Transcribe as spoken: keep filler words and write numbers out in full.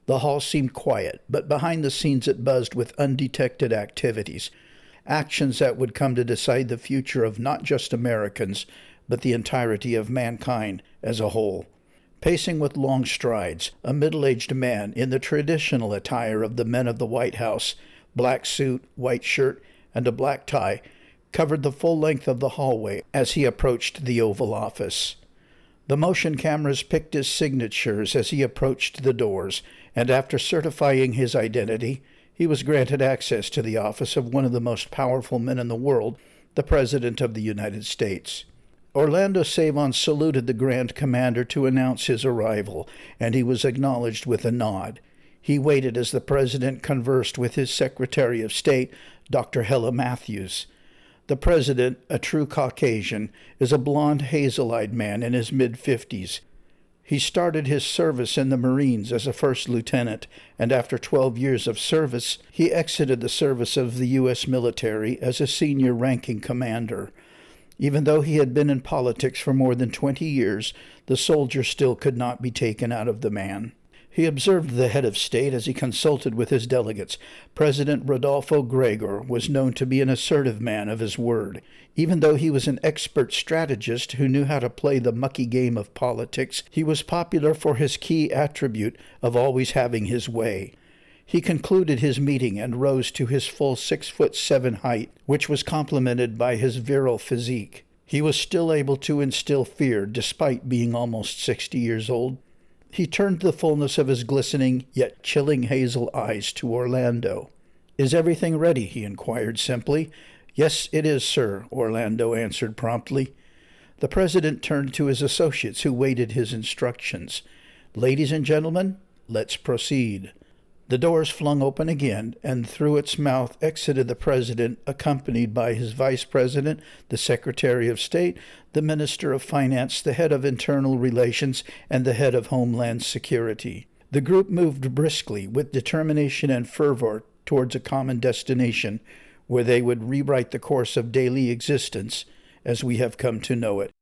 The hall seemed quiet, but behind the scenes it buzzed with undetected activities, actions that would come to decide the future of not just Americans, but the entirety of mankind as a whole. Pacing with long strides, a middle-aged man in the traditional attire of the men of the White House, black suit, white shirt, and a black tie, covered the full length of the hallway as he approached the Oval Office. The motion cameras picked his signatures as he approached the doors, and after certifying his identity, he was granted access to the office of one of the most powerful men in the world, the President of the United States. Orlando Savon saluted the Grand Commander to announce his arrival, and he was acknowledged with a nod. He waited as the President conversed with his Secretary of State, Doctor Hella Matthews. The President, a true Caucasian, is a blond, hazel-eyed man in his mid-fifties. He started his service in the Marines as a first lieutenant, and after twelve years of service, he exited the service of the U S military as a senior ranking commander. Even though he had been in politics for more than twenty years, the soldier still could not be taken out of the man. He observed the head of state as he consulted with his delegates. President Rodolfo Gregor was known to be an assertive man of his word. Even though he was an expert strategist who knew how to play the mucky game of politics, he was popular for his key attribute of always having his way. He concluded his meeting and rose to his full six foot seven height, which was complemented by his virile physique. He was still able to instill fear despite being almost sixty years old. He turned the fullness of his glistening yet chilling hazel eyes to Orlando. "Is everything ready?" he inquired simply. "Yes, it is, sir," Orlando answered promptly. The President turned to his associates who waited his instructions. "Ladies and gentlemen, let's proceed." The doors flung open again, and through its mouth exited the President, accompanied by his Vice President, the Secretary of State, the Minister of Finance, the Head of Internal Relations, and the Head of Homeland Security. The group moved briskly, with determination and fervor, towards a common destination, where they would rewrite the course of daily existence as we have come to know it.